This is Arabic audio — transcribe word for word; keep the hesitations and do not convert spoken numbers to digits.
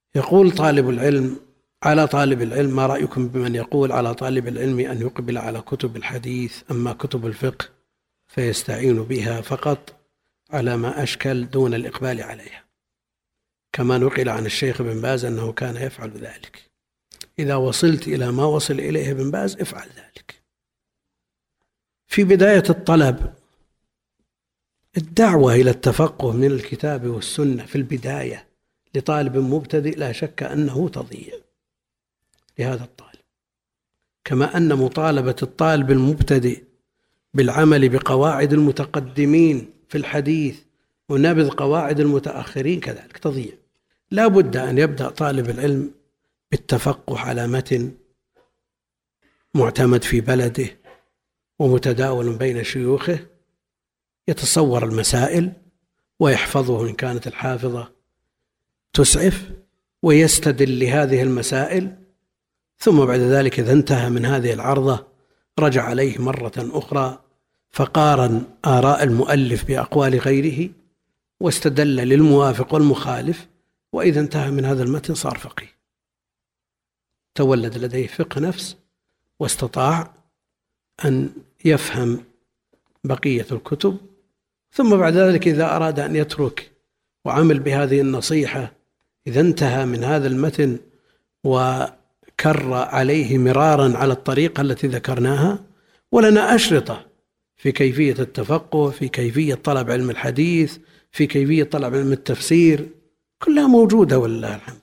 يقول طالب العلم: على طالب العلم، ما رأيكم بمن يقول على طالب العلم أن يقبل على كتب الحديث، أما كتب الفقه فيستعين بها فقط على ما أشكل دون الإقبال عليها، كما نقل عن الشيخ ابن باز أنه كان يفعل ذلك. إذا وصلت إلى ما وصل إليه ابن باز افعل ذلك. في بداية الطلب الدعوة إلى التفقه من الكتاب والسنة في البداية لطالب مبتدئ لا شك أنه تضيع لهذا الطالب، كما أن مطالبة الطالب المبتدئ بالعمل بقواعد المتقدمين في الحديث ونبذ قواعد المتأخرين كذلك تضيع. لا بد أن يبدأ طالب العلم بالتفقه على متن معتمد في بلده ومتداول بين شيوخه، يتصور المسائل ويحفظه إن كانت الحافظة تسعف، ويستدل لهذه المسائل، ثم بعد ذلك إذا انتهى من هذه العرضة رجع عليه مرة أخرى فقارن آراء المؤلف بأقوال غيره واستدل للموافق والمخالف، وإذا انتهى من هذا المتن صار فقيه، تولد لديه فقه نفس واستطاع أن يفهم بقية الكتب. ثم بعد ذلك إذا أراد أن يترك وعمل بهذه النصيحة، إذا انتهى من هذا المتن وكر عليه مرارا على الطريقة التي ذكرناها، ولنا أشرطة في كيفية التفقه، في كيفية طلب علم الحديث، في كيفية طلب علم التفسير، كلها موجودة والله الحمد.